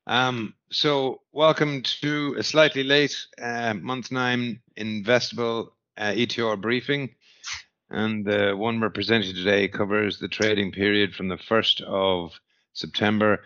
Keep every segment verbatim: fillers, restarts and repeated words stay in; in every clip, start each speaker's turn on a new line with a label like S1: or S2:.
S1: Um, so welcome to a slightly late uh, month nine investable uh, E T R briefing. And the one we're presenting today covers the trading period from the first of September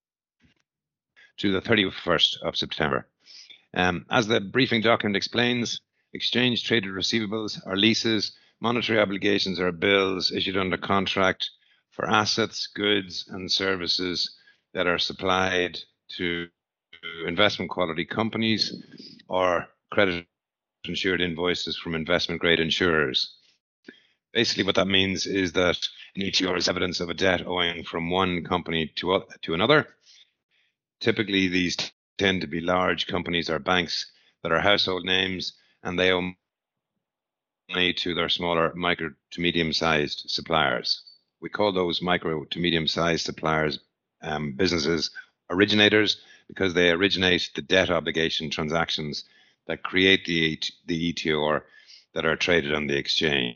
S1: to the thirty-first of September. Um, as the briefing document explains, exchange traded receivables are leases, monetary obligations are bills issued under contract for assets, goods, and services that are supplied to investment quality companies or credit insured invoices from investment grade insurers. Basically, what that means is that an E T R is evidence of a debt owing from one company to, to another. Typically, these tend to be large companies or banks that are household names, and they owe money to their smaller micro to medium sized suppliers. We call those micro to medium sized suppliers um, businesses originators because they originate the debt obligation transactions that create the, the E T R that are traded on the exchange.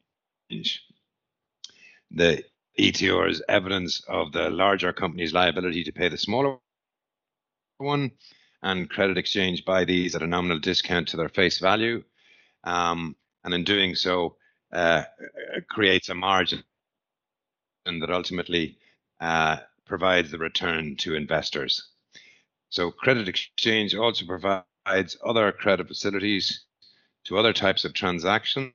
S1: The E T R is evidence of the larger company's liability to pay the smaller one, and credit exchange buy these at a nominal discount to their face value. Um, and in doing so, uh, creates a margin that ultimately uh, provides the return to investors. So credit exchange also provides other credit facilities to other types of transactions,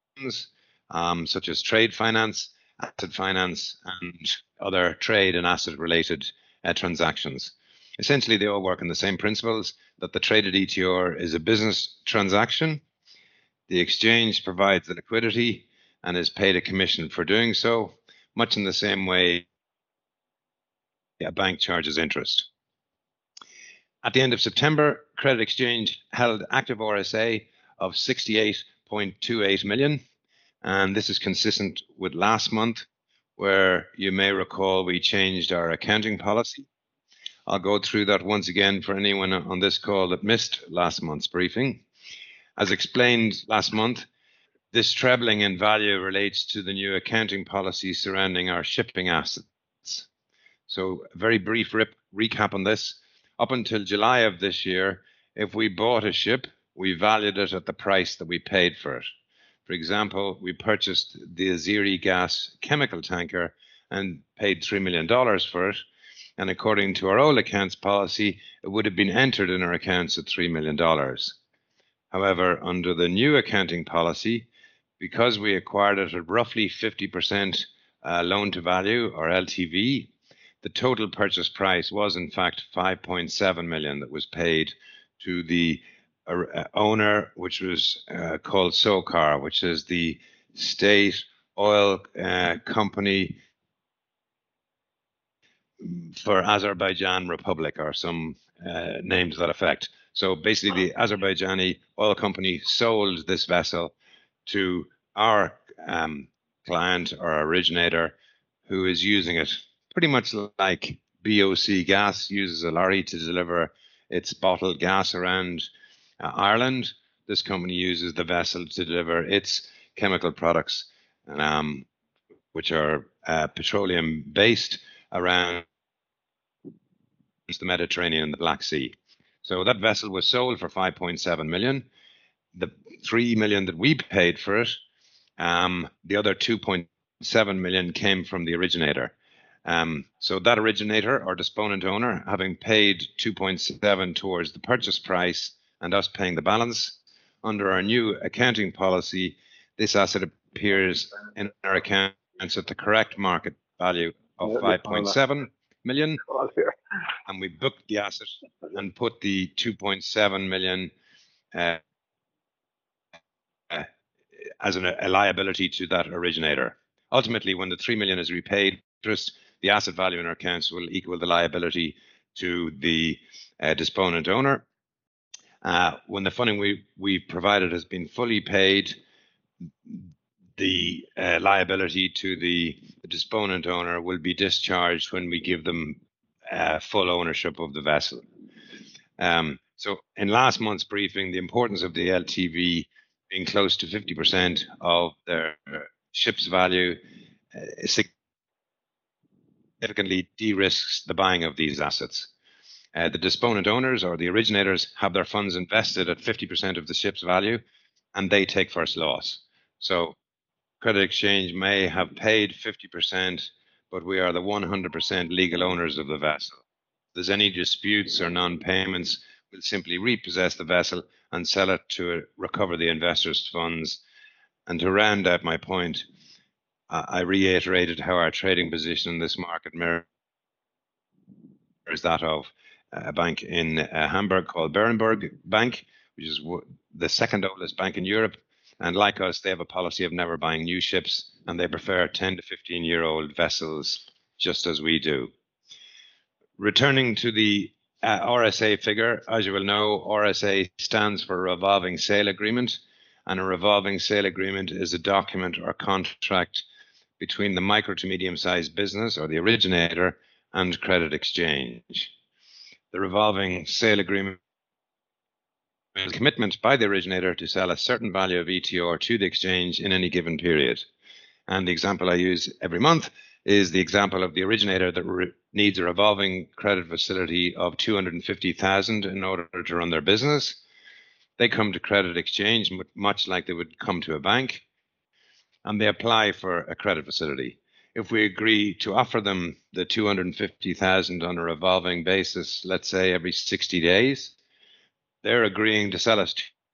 S1: um, such as trade finance, asset finance, and other trade and asset related uh, transactions. Essentially, they all work on the same principles that the traded E T R is a business transaction. The exchange provides the liquidity and is paid a commission for doing so, much in the same way a bank charges interest. At the end of September, Credit Exchange held active R S A of sixty-eight point two eight million, and this is consistent with last month, where you may recall we changed our accounting policy. I'll go through that once again for anyone on this call that missed last month's briefing. As explained last month, this trebling in value relates to the new accounting policy surrounding our shipping assets. So a very brief rip, recap on this. Up until July of this year, if we bought a ship, we valued it at the price that we paid for it. For example, we purchased the Azeri gas chemical tanker and paid three million dollars for it. And according to our old accounts policy, it would have been entered in our accounts at three million dollars. However, under the new accounting policy, because we acquired it at roughly fifty percent uh, loan to value or L T V, the total purchase price was in fact five point seven million that was paid to the uh, owner, which was uh, called SOCAR, which is the state oil uh, company for Azerbaijan Republic, or some uh, names to that effect. So basically, the Azerbaijani oil company sold this vessel to our um, client or originator, who is using it pretty much like B O C Gas uses a lorry to deliver its bottled gas around uh, Ireland. This company uses the vessel to deliver its chemical products, um, which are uh, petroleum based, around the Mediterranean and the Black Sea. So that vessel was sold for five point seven million. The three million that we paid for it, um, the other two point seven million came from the originator. Um, so that originator or disponent owner, having paid two point seven towards the purchase price and us paying the balance, under our new accounting policy, this asset appears in our accounts at the correct market value of five point seven million, and we booked the asset and put the two point seven million uh, uh, as an, a liability to that originator. Ultimately, when the three million is repaid interest, the asset value in our accounts will equal the liability to the uh, disponent owner. Uh, when the funding we we provided has been fully paid, the uh, liability to the, the disponent owner will be discharged when we give them uh, full ownership of the vessel. Um, so in last month's briefing, the importance of the L T V being close to fifty percent of their ship's value uh, significantly de-risks the buying of these assets. Uh, the disponent owners or the originators have their funds invested at fifty percent of the ship's value, and they take first loss. So Credit Exchange may have paid fifty percent, but we are the one hundred percent legal owners of the vessel. If there's any disputes or non-payments, we'll simply repossess the vessel and sell it to recover the investors' funds. And to round out my point, uh, I reiterated how our trading position in this market mirrors that of a bank in uh, Hamburg called Berenberg Bank, which is the second oldest bank in Europe. And like us, they have a policy of never buying new ships, and they prefer ten to fifteen year old vessels, just as we do. Returning to the uh, R S A figure, as you will know, R S A stands for Revolving Sale Agreement, and a revolving sale agreement is a document or contract between the micro to medium sized business or the originator and Credit Exchange. The revolving sale agreement is a commitment by the originator to sell a certain value of E T R to the exchange in any given period. And the example I use every month is the example of the originator that re- needs a revolving credit facility of two hundred fifty thousand dollars in order to run their business. They come to Credit Exchange much like they would come to a bank, and they apply for a credit facility. If we agree to offer them the two hundred fifty thousand dollars on a revolving basis, let's say every sixty days, they're agreeing to sell us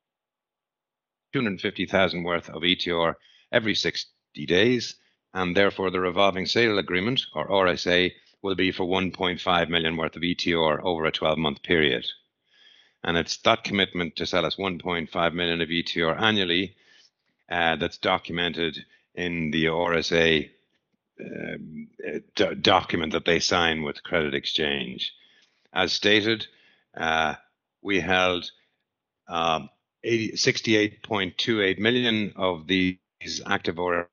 S1: two hundred fifty thousand dollars worth of E T R every sixty days, and therefore the revolving sale agreement, or R S A, will be for one point five million dollars worth of E T R over a twelve month period. And it's that commitment to sell us one point five million dollars of E T R annually uh, that's documented in the R S A um, d- document that they sign with Credit Exchange. As stated, uh, we held um, sixty-eight point two eight million of these active R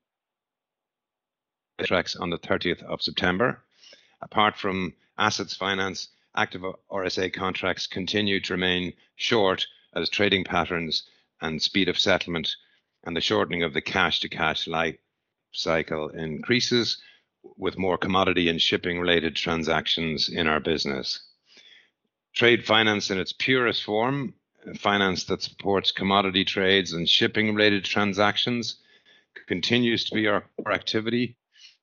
S1: S A contracts on the thirtieth of September. Apart from assets finance, active R S A contracts continue to remain short as trading patterns and speed of settlement and the shortening of the cash to cash life cycle increases with more commodity and shipping related transactions in our business. Trade finance in its purest form, finance that supports commodity trades and shipping related transactions, continues to be our core activity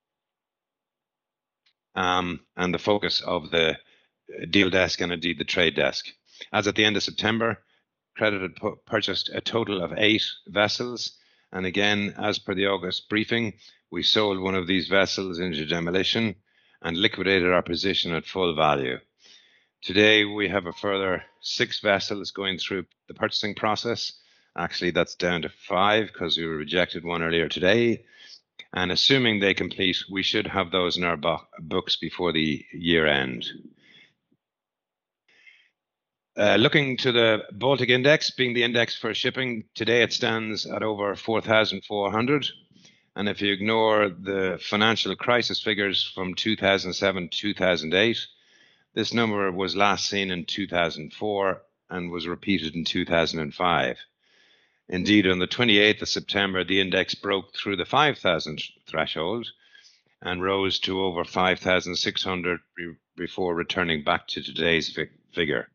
S1: um, and the focus of the deal desk and indeed the trade desk. As at the end of September, Credit had pu- purchased a total of eight vessels. And again, as per the August briefing, we sold one of these vessels into demolition and liquidated our position at full value. Today, we have a further six vessels going through the purchasing process. Actually, that's down to five because we rejected one earlier today. And assuming they complete, we should have those in our bo- books before the year end. Uh, looking to the Baltic Index, being the index for shipping, today it stands at over four thousand four hundred. And if you ignore the financial crisis figures from two thousand seven to two thousand eight, this number was last seen in two thousand four and was repeated in two thousand five. Indeed, on the twenty-eighth of September, the index broke through the five thousand threshold and rose to over five thousand six hundred before returning back to today's fi- figure.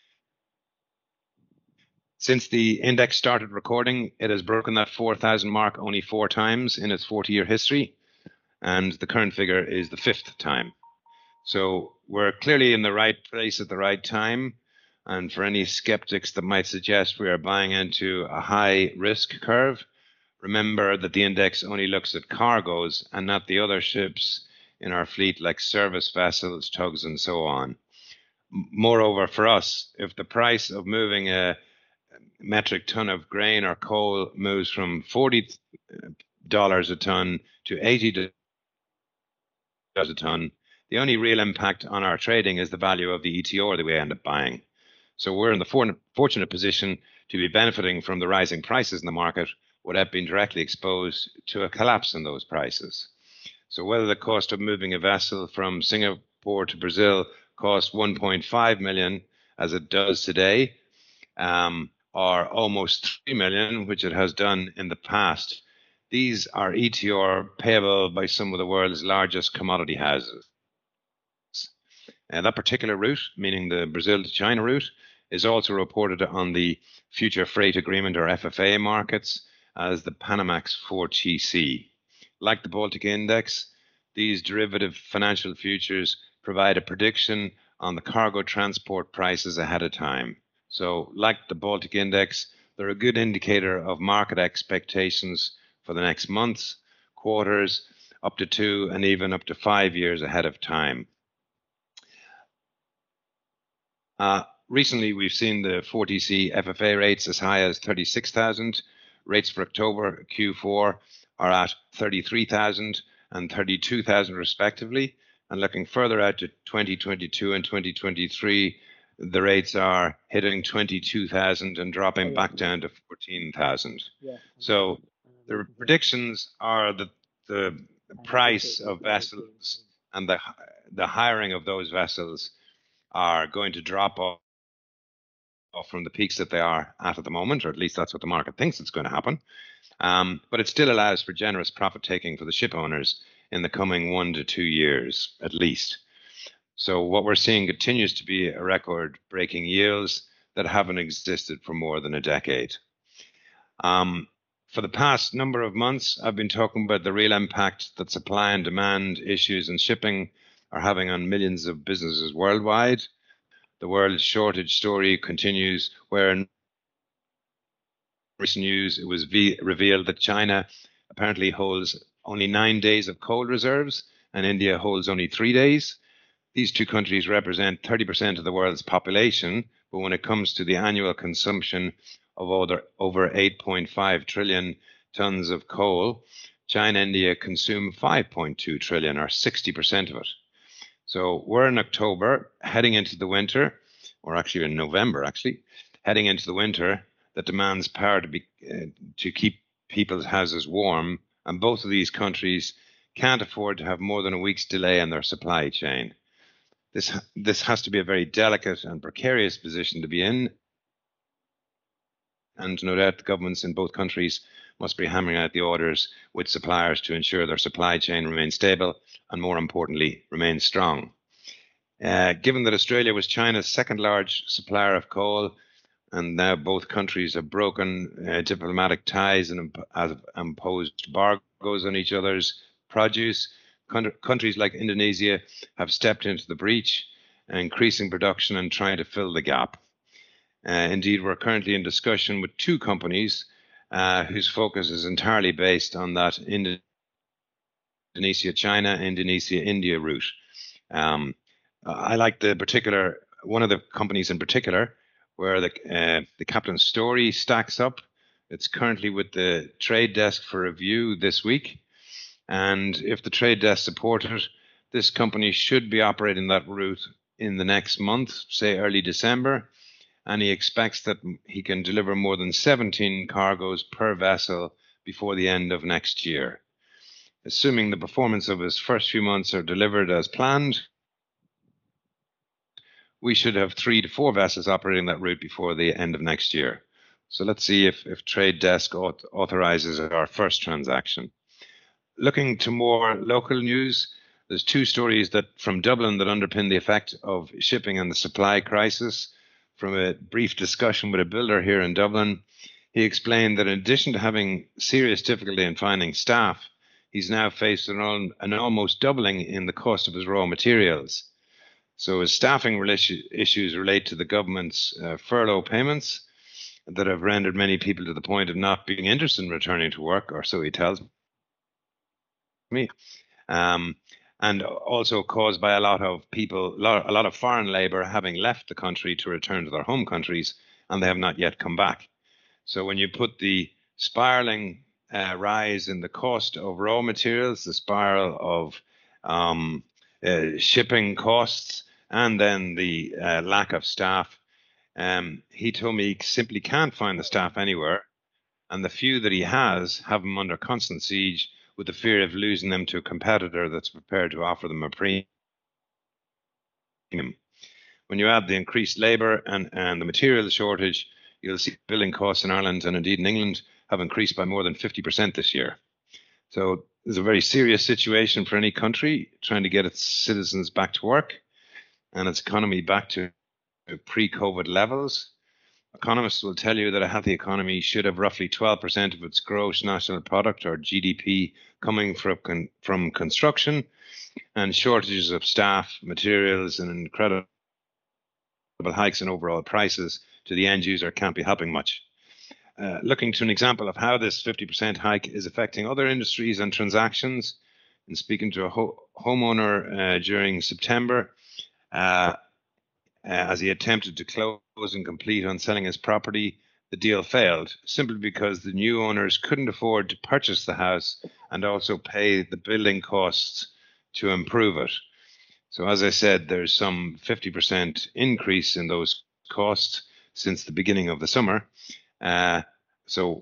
S1: Since the index started recording, it has broken that four thousand mark only four times in its forty year history, and the current figure is the fifth time. So we're clearly in the right place at the right time. And for any skeptics that might suggest we are buying into a high risk curve, remember that the index only looks at cargoes and not the other ships in our fleet like service vessels, tugs, and so on. Moreover, for us, if the price of moving a metric ton of grain or coal moves from forty dollars a ton to eighty dollars a ton, the only real impact on our trading is the value of the E T R that we end up buying. So we're in the for- fortunate position to be benefiting from the rising prices in the market without being directly exposed to a collapse in those prices. So whether the cost of moving a vessel from Singapore to Brazil costs one point five million, as it does today, um, or almost three million, which it has done in the past, these are E T R payable by some of the world's largest commodity houses. Uh, that particular route, meaning the Brazil to China route, is also reported on the Future Freight Agreement or F F A markets as the Panamax four T C. Like the Baltic Index, these derivative financial futures provide a prediction on the cargo transport prices ahead of time. So, like the Baltic Index, they're a good indicator of market expectations for the next months, quarters, up to two, and even up to five years ahead of time. Uh, recently, we've seen the four T C F F A rates as high as thirty-six thousand. Rates for October Q four are at thirty-three thousand and thirty-two thousand respectively. And looking further out to twenty twenty-two and twenty twenty-three, the rates are hitting twenty-two thousand and dropping back down to fourteen thousand. So the predictions are that the price of vessels and the, the hiring of those vessels are going to drop off from the peaks that they are at at the moment, or at least that's what the market thinks it's going to happen. Um, but it still allows for generous profit taking for the ship owners in the coming one to two years at least. So what we're seeing continues to be a record-breaking yields that haven't existed for more than a decade. Um, for the past number of months, I've been talking about the real impact that supply and demand issues in shipping are having on millions of businesses worldwide. The world shortage story continues, where in recent news it was v- revealed that China apparently holds only nine days of coal reserves and India holds only three days. These two countries represent thirty percent of the world's population, but when it comes to the annual consumption of over, over eight point five trillion tons of coal, China and India consume five point two trillion, or sixty percent of it. So we're in October, heading into the winter, or actually in November, actually, heading into the winter that demands power to be uh, to keep people's houses warm, and both of these countries can't afford to have more than a week's delay in their supply chain. This this has to be a very delicate and precarious position to be in, and no doubt the governments in both countries must be hammering out the orders with suppliers to ensure their supply chain remains stable and, more importantly, remains strong. Uh, given that Australia was China's second large supplier of coal, and now both countries have broken uh, diplomatic ties and imp- have imposed embargoes on each other's produce, countries like Indonesia have stepped into the breach, increasing production and trying to fill the gap. Uh, indeed, we're currently in discussion with two companies uh, whose focus is entirely based on that Indonesia-China, Indonesia-India route. Um, I like the particular, one of the companies in particular, where the, uh, the Kaplan story stacks up. It's currently with the trade desk for review this week. And if the trade desk support it, this company should be operating that route in the next month, say early December. And he expects that he can deliver more than seventeen cargoes per vessel before the end of next year. Assuming the performance of his first few months are delivered as planned, we should have three to four vessels operating that route before the end of next year. So let's see if, if Trade Desk authorizes our first transaction. Looking to more local news, there's two stories that from Dublin that underpin the effect of shipping and the supply crisis. From a brief discussion with a builder here in Dublin, he explained that in addition to having serious difficulty in finding staff, he's now faced an, an almost doubling in the cost of his raw materials. So his staffing issues relate to the government's uh, furlough payments that have rendered many people to the point of not being interested in returning to work, or so he tells me. Um, and also caused by a lot of people, a lot, a lot of foreign labor having left the country to return to their home countries, and they have not yet come back. So when you put the spiraling uh, rise in the cost of raw materials, the spiral of um, uh, shipping costs, and then the uh, lack of staff, um, he told me he simply can't find the staff anywhere, and the few that he has have them under constant siege, with the fear of losing them to a competitor that's prepared to offer them a premium. When you add the increased labour and, and the material shortage, you'll see building costs in Ireland and indeed in England have increased by more than fifty percent this year. So it's a very serious situation for any country trying to get its citizens back to work. and its economy back to pre-COVID levels. Economists will tell you that a healthy economy should have roughly twelve percent of its gross national product, or G D P, coming from, con- from construction, and shortages of staff, materials, and incredible hikes in overall prices to the end user can't be helping much. Uh, looking to an example of how this fifty percent hike is affecting other industries and transactions, and speaking to a ho- homeowner uh, during September, uh, uh, as he attempted to close and complete on selling his property, the deal failed simply because the new owners couldn't afford to purchase the house and also pay the building costs to improve it. So as I said, there's some fifty percent increase in those costs since the beginning of the summer. Uh, so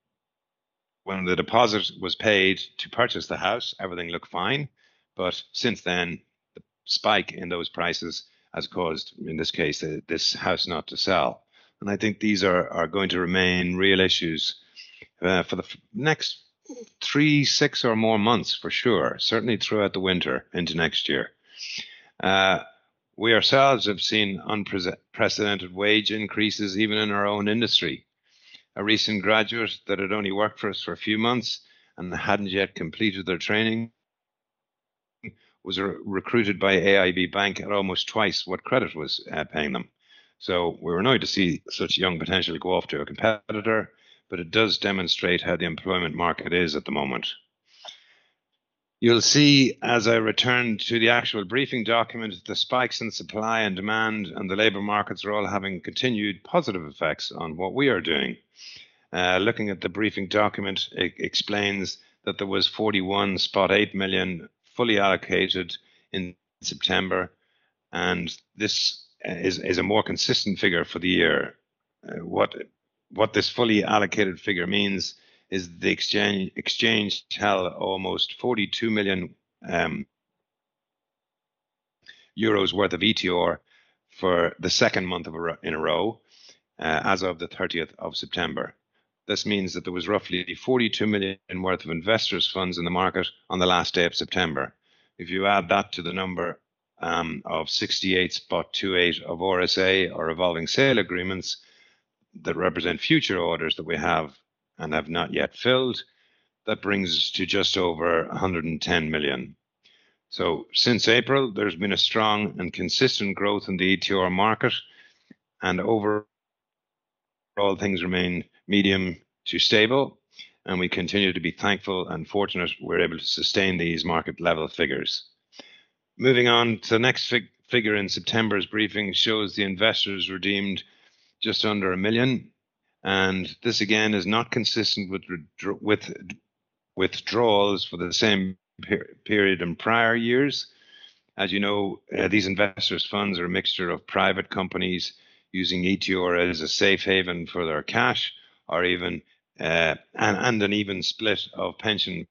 S1: when the deposit was paid to purchase the house, everything looked fine. But since then, the spike in those prices has caused, in this case, uh, this house not to sell. And I think these are, are going to remain real issues uh, for the f- next three, six or more months for sure, certainly throughout the winter into next year. Uh, we ourselves have seen unprecedented wage increases even in our own industry. A recent graduate that had only worked for us for a few months and hadn't yet completed their training was re- recruited by A I B Bank at almost twice what credit was uh, paying them. So we were annoyed to see such young potential go off to a competitor, but it does demonstrate how the employment market is at the moment. You'll see as I return to the actual briefing document, the spikes in supply and demand and the labour markets are all having continued positive effects on what we are doing. Uh, looking at the briefing document, it explains that there was forty-one point eight million fully allocated in September, and this is, is a more consistent figure for the year. Uh, what what this fully allocated figure means is the exchange exchange held almost forty-two million um, euros worth of E T R for the second month of a, in a row, uh, as of the thirtieth of September. This means that there was roughly forty-two million worth of investors' funds in the market on the last day of September. If you add that to the number um, of sixty-eight point two eight of R S A, or revolving sale agreements, that represent future orders that we have and have not yet filled, that brings us to just over one hundred ten million. So since April, there's been a strong and consistent growth in the E T R market, and overall things remain medium to stable, and we continue to be thankful and fortunate we're able to sustain these market level figures. Moving on to the next fig- figure in September's briefing shows the investors redeemed just under a million, and this again is not consistent with with withdrawals for the same per- period in prior years. As you know, uh, these investors' funds are a mixture of private companies using E T R as a safe haven for their cash, or even uh, and, and an even split of pension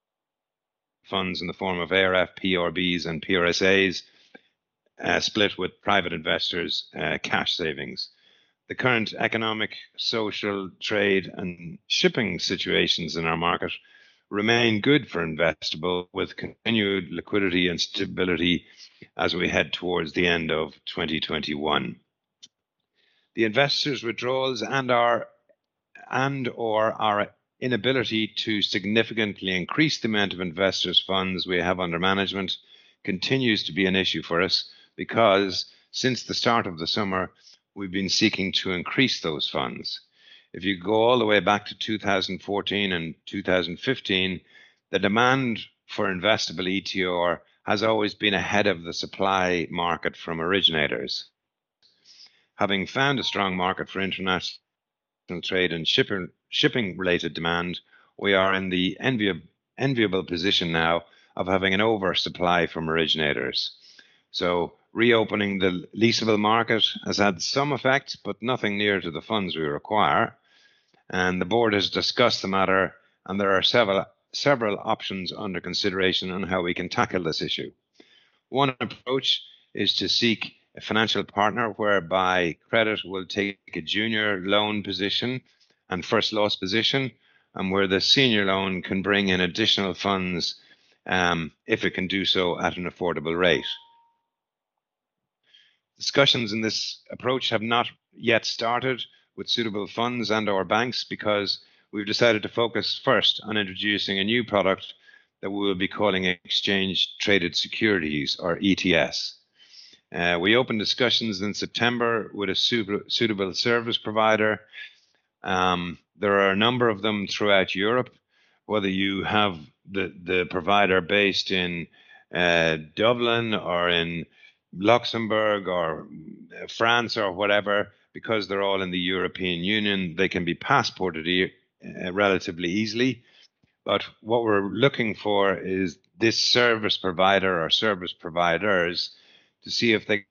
S1: funds in the form of A R F, P R Bs, and P R S As, uh, split with private investors' uh, cash savings. The current economic, social, trade, and shipping situations in our market remain good for investable, with continued liquidity and stability as we head towards the end of twenty twenty-one. The investors' withdrawals and our and or our inability to significantly increase the amount of investors' funds we have under management continues to be an issue for us, because since the start of the summer, we've been seeking to increase those funds. If you go all the way back to two thousand fourteen and two thousand fifteen, the demand for investable E T R has always been ahead of the supply market from originators. Having found a strong market for international trade and shipping shipping related demand, we are in the enviable, enviable position now of having an oversupply from originators. So reopening the leasable market has had some effect, but nothing near to the funds we require. And the board has discussed the matter, and there are several several options under consideration on how we can tackle this issue. One approach is to seek a financial partner whereby credit will take a junior loan position and first loss position, and where the senior loan can bring in additional funds um, if it can do so at an affordable rate. Discussions in this approach have not yet started with suitable funds and or banks because we've decided to focus first on introducing a new product that we will be calling Exchange Traded Securities, or E T S. Uh, we opened discussions in September with a suitable service provider. Um, there are a number of them throughout Europe. Whether you have the, the provider based in uh, Dublin or in Luxembourg or France or whatever, because they're all in the European Union, they can be passported e- uh, relatively easily. But what we're looking for is this service provider or service providers to see if they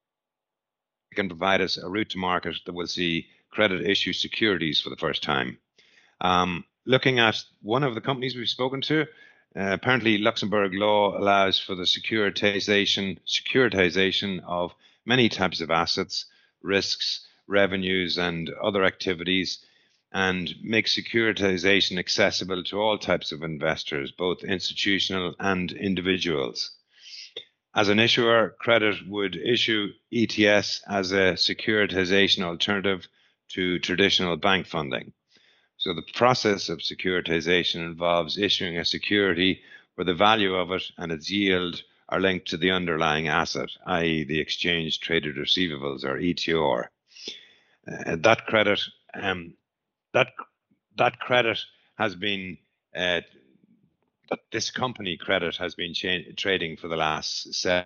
S1: can provide us a route to market that will see credit issue securities for the first time. Um, looking at one of the companies we've spoken to, uh, apparently Luxembourg law allows for the securitization securitization of many types of assets, risks, revenues, and other activities, and makes securitization accessible to all types of investors, both institutional and individuals. As an issuer, Credit would issue E T S as a securitization alternative to traditional bank funding. So the process of securitization involves issuing a security where the value of it and its yield are linked to the underlying asset, that is the exchange traded receivables, or E T R. Uh, that credit, um, that that credit has been uh, that this company Credit has been cha- trading for the last seven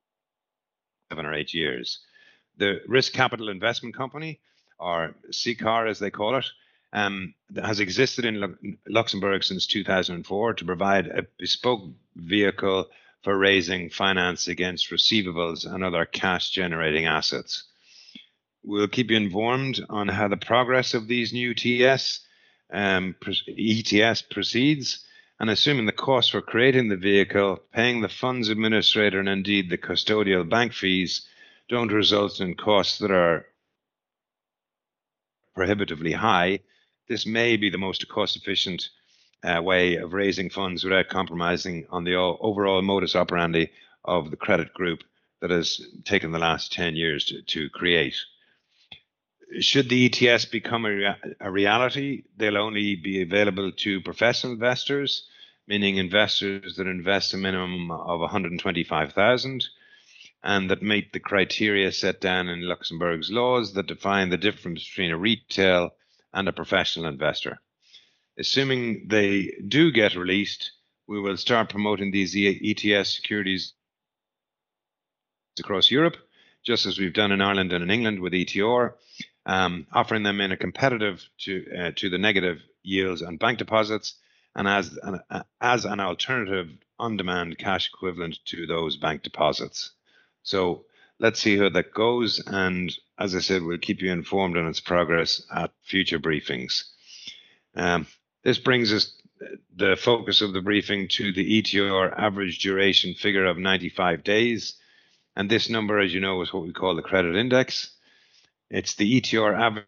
S1: or eight years. The Risk Capital Investment Company, or C C A R as they call it, um, has existed in Lu- Luxembourg since two thousand four to provide a bespoke vehicle for raising finance against receivables and other cash generating assets. We'll keep you informed on how the progress of these new T S, um, E T S proceeds, and assuming the cost for creating the vehicle, paying the funds administrator, and indeed the custodial bank fees don't result in costs that are prohibitively high, this may be the most cost-efficient uh, way of raising funds without compromising on the overall modus operandi of the credit group that has taken the last ten years to, to create. Should the E T S become a, rea- a reality, they'll only be available to professional investors, meaning investors that invest a minimum of one hundred twenty-five thousand and that meet the criteria set down in Luxembourg's laws that define the difference between a retail and a professional investor. Assuming they do get released, we will start promoting these E T S securities across Europe, just as we've done in Ireland and in England with E T R, um, offering them in a competitive to uh, to the negative yields on bank deposits, and as an, uh, as an alternative on-demand cash equivalent to those bank deposits. So let's see how that goes, and as I said, we'll keep you informed on its progress at future briefings. Um, this brings us the focus of the briefing to the E T R average duration figure of ninety-five days. And this number, as you know, is what we call the credit index. It's the E T R average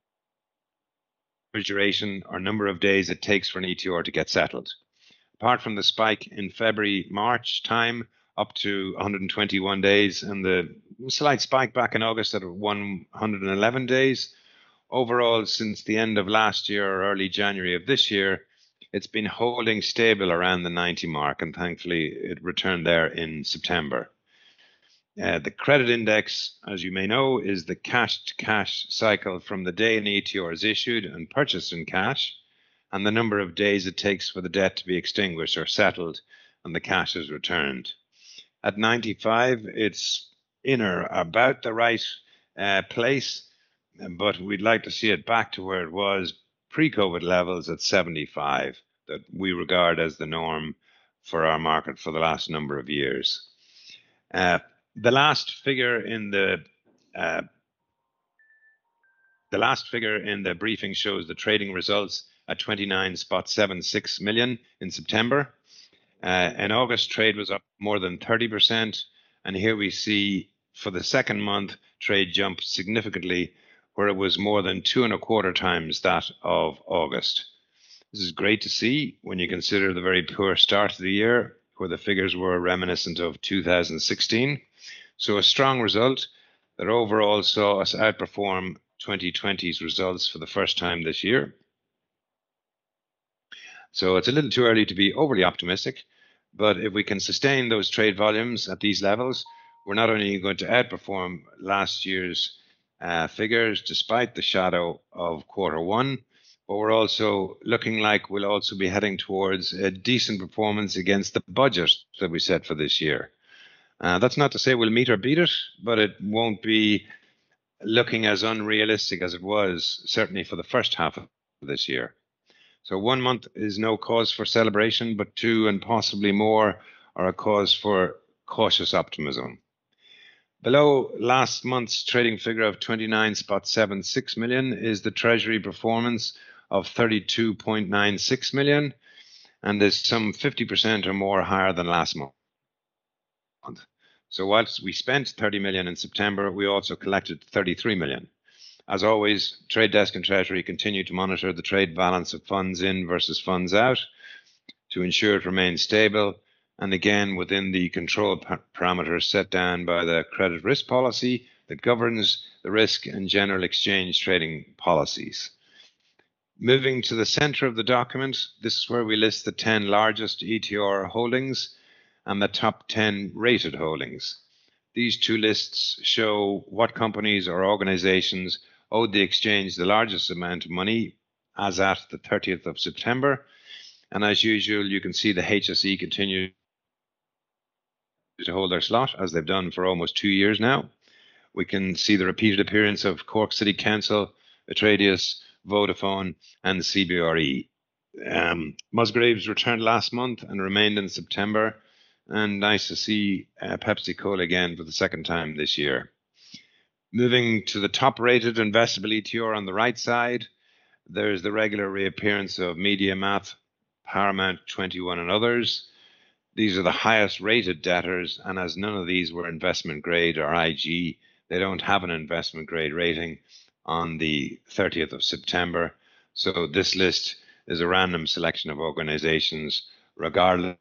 S1: duration, or number of days it takes for an E T R to get settled. Apart from the spike in February, March time, up to one hundred twenty-one days, and the slight spike back in August at one hundred eleven days, overall, since the end of last year or early January of this year, it's been holding stable around the ninety mark, and thankfully it returned there in September. Uh, the credit index, as you may know, is the cash-to-cash cycle from the day an E T R is issued and purchased in cash, and the number of days it takes for the debt to be extinguished or settled and the cash is returned. At ninety-five, it's in or about the right uh, place, but we'd like to see it back to where it was pre-COVID levels at seventy-five, that we regard as the norm for our market for the last number of years. Uh, the last figure in the uh, the last figure in the briefing shows the trading results at twenty-nine point seven six million in September. Uh, in August, trade was up more than thirty percent, and here we see for the second month, trade jumped significantly, where it was more than two and a quarter times that of August. This is great to see when you consider the very poor start of the year, where the figures were reminiscent of two thousand sixteen. So a strong result, that overall saw us outperform twenty twenty's results for the first time this year. So it's a little too early to be overly optimistic, but if we can sustain those trade volumes at these levels, we're not only going to outperform last year's uh, figures despite the shadow of quarter one, but we're also looking like we'll also be heading towards a decent performance against the budget that we set for this year. Uh, that's not to say we'll meet or beat it, but it won't be looking as unrealistic as it was, certainly for the first half of this year. So one month is no cause for celebration, but two and possibly more are a cause for cautious optimism. Below last month's trading figure of twenty-nine point seven six million is the Treasury performance of thirty-two point nine six million, and is some fifty percent or more higher than last month. So whilst we spent thirty million in September, we also collected thirty-three million. As always, Trade Desk and Treasury continue to monitor the trade balance of funds in versus funds out to ensure it remains stable, and again within the control parameters set down by the credit risk policy that governs the risk and general exchange trading policies. Moving to the center of the document, this is where we list the ten largest E T R holdings and the top ten rated holdings. These two lists show what companies or organizations owed the exchange the largest amount of money as at the thirtieth of September. And as usual, you can see the H S E continue to hold their slot, as they've done for almost two years now. We can see the repeated appearance of Cork City Council, Atradius, Vodafone, and C B R E. Um, Musgraves returned last month and remained in September. And nice to see uh, Pepsi Cola again for the second time this year. Moving to the top-rated investable E T R on the right side, there's the regular reappearance of MediaMath, Paramount, twenty-one, and others. These are the highest-rated debtors, and as none of these were investment grade or I G, they don't have an investment grade rating on the thirtieth of September. So this list is a random selection of organizations, regardless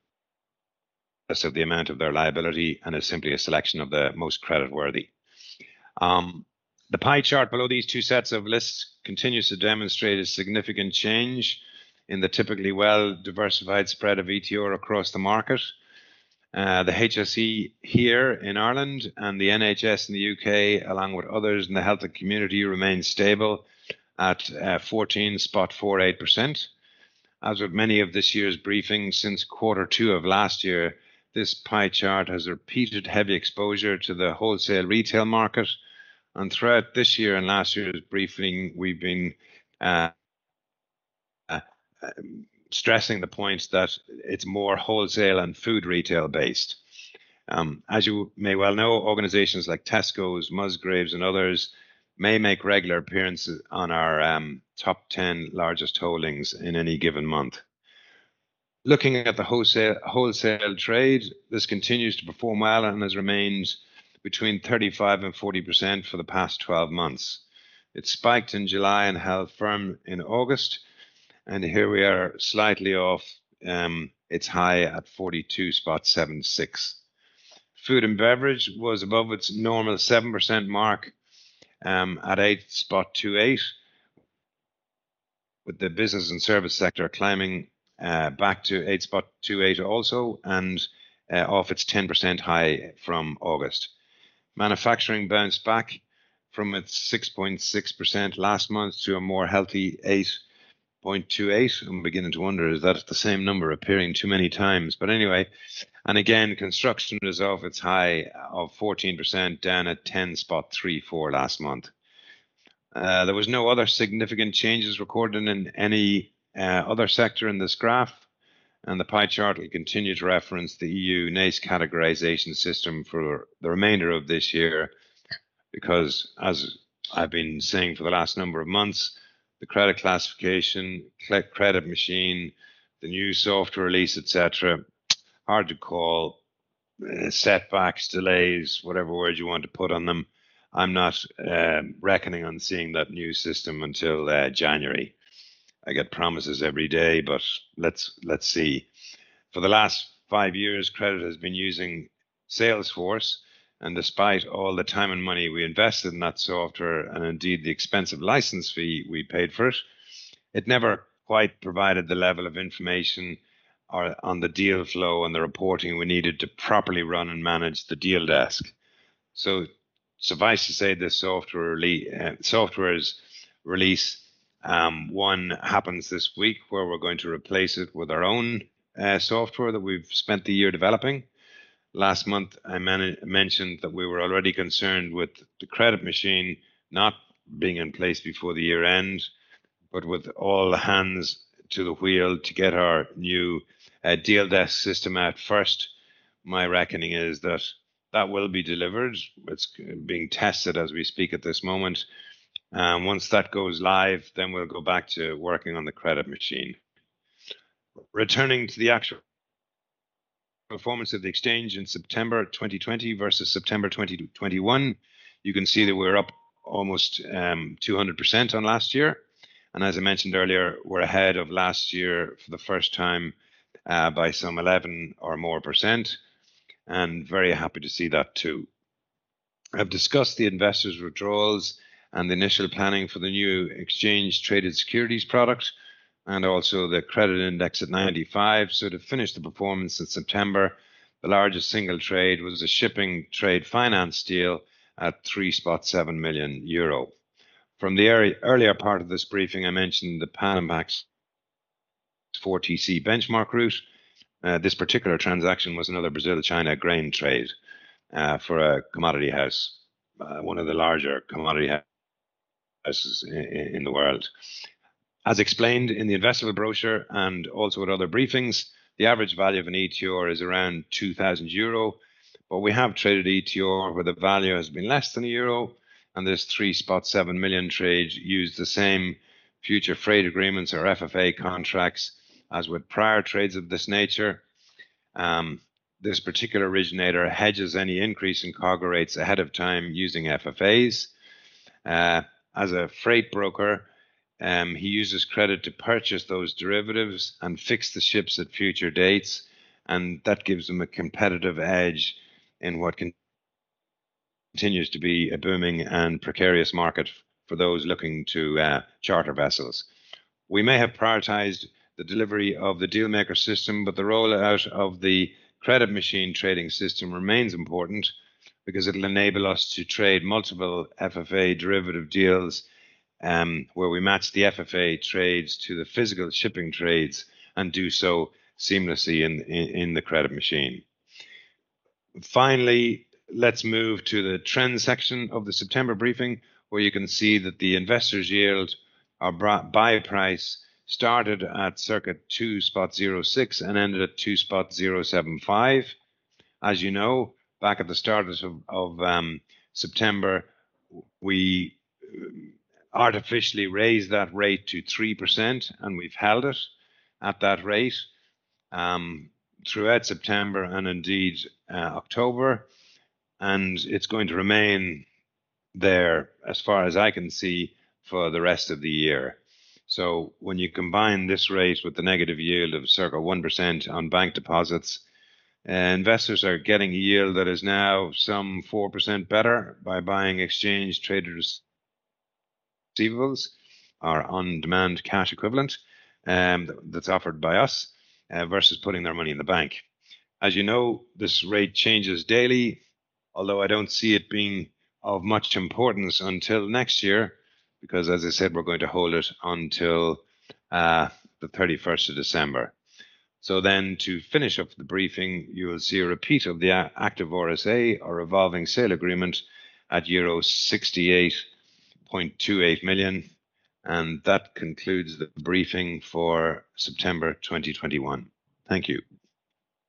S1: of the amount of their liability, and is simply a selection of the most creditworthy. Um, the pie chart below these two sets of lists continues to demonstrate a significant change in the typically well-diversified spread of E T R across the market. Uh, the H S E here in Ireland and the N H S in the U K, along with others in the health and community, remain stable at uh, fourteen point four eight percent. As with many of this year's briefings since quarter two of last year, this pie chart has repeated heavy exposure to the wholesale retail market. And throughout this year and last year's briefing, we've been uh, uh, stressing the point that it's more wholesale and food retail based. Um, as you may well know, organizations like Tesco's, Musgraves, and others may make regular appearances on our um, top ten largest holdings in any given month. Looking at the wholesale, wholesale trade, this continues to perform well and has remained between thirty-five and forty percent for the past twelve months. It spiked in July and held firm in August, and here we are slightly off um, its high at forty-two point seven six. Food and beverage was above its normal seven percent mark um, at eight point two eight, with the business and service sector climbing uh, back to eight point two eight also, and uh, off its ten percent high from August. Manufacturing bounced back from its six point six percent last month to a more healthy eight point two eight. I'm beginning to wonder, is that the same number appearing too many times? But anyway, and again, construction is off its high of fourteen percent, down at ten point three four last month. Uh, there was no other significant changes recorded in any uh, other sector in this graph, and the pie chart will continue to reference the E U N A C E categorization system for the remainder of this year, because as I've been saying for the last number of months, the credit classification, credit machine, the new software release, et cetera, hard to call, uh, setbacks, delays, whatever word you want to put on them. I'm not uh, reckoning on seeing that new system until uh, January. I get promises every day, but let's let's see. For the last five years, credit has been using Salesforce, And despite all the time and money we invested in that software, and indeed the expensive license fee we paid for it, it never quite provided the level of information or on the deal flow and the reporting we needed to properly run and manage the deal desk. So suffice to say, this software release, uh, software's release um, one happens this week, where we're going to replace it with our own uh, software that we've spent the year developing. Last month, I man- mentioned that we were already concerned with the credit machine not being in place before the year end, but with all hands to the wheel to get our new uh, deal desk system out first. My reckoning is that that will be delivered. It's being tested as we speak at this moment. Um, once that goes live, then we'll go back to working on the credit machine. Returning to the actual performance of the exchange in September twenty twenty versus September twenty twenty-one, you can see that we're up almost um, two hundred percent on last year. And as I mentioned earlier, we're ahead of last year for the first time uh, by some eleven or more percent, and very happy to see that too. I've discussed the investors' withdrawals and the initial planning for the new exchange traded securities product, and also the credit index at ninety-five. So to finish the performance in September, the largest single trade was a shipping trade finance deal at three point seven million euro. From the earlier part of this briefing, I mentioned the Panamax four T C benchmark route. Uh, this particular transaction was another Brazil-China grain trade uh, for a commodity house, uh, one of the larger commodity houses in, in the world. As explained in the investable brochure and also at other briefings, the average value of an E T R is around two thousand euro, but we have traded E T R where the value has been less than a euro, and this three point seven million trade used the same future freight agreements or F F A contracts as with prior trades of this nature. Um, this particular originator hedges any increase in cargo rates ahead of time using F F As. Uh, as a freight broker, um, he uses credit to purchase those derivatives and fix the ships at future dates, and that gives them a competitive edge in what can continues to be a booming and precarious market for those looking to uh, charter vessels. We may have prioritized the delivery of the dealmaker system, but the rollout of the credit machine trading system remains important because it'll enable us to trade multiple F F A derivative deals um, where we match the F F A trades to the physical shipping trades and do so seamlessly in, in, in the credit machine. Finally, let's move to the trend section of the September briefing, where you can see that the investors' yield, our buy price, started at circa two point zero six and ended at two point zero seven five. As you know, back at the start of, of um, September, we artificially raised that rate to three percent, and we've held it at that rate um, throughout September and indeed uh, October. And it's going to remain there, as far as I can see, for the rest of the year. So when you combine this rate with the negative yield of circa one percent on bank deposits, uh, investors are getting a yield that is now some four percent better by buying exchange traded receivables, or on-demand cash equivalent, um, that's offered by us uh, versus putting their money in the bank. As you know, this rate changes daily, although I don't see it being of much importance until next year, because as I said, we're going to hold it until uh, the thirty-first of December. So then to finish up the briefing, you will see a repeat of the active R S A, or revolving sale agreement, at euro sixty-eight point two eight million. And that concludes the briefing for September twenty twenty-one. Thank you.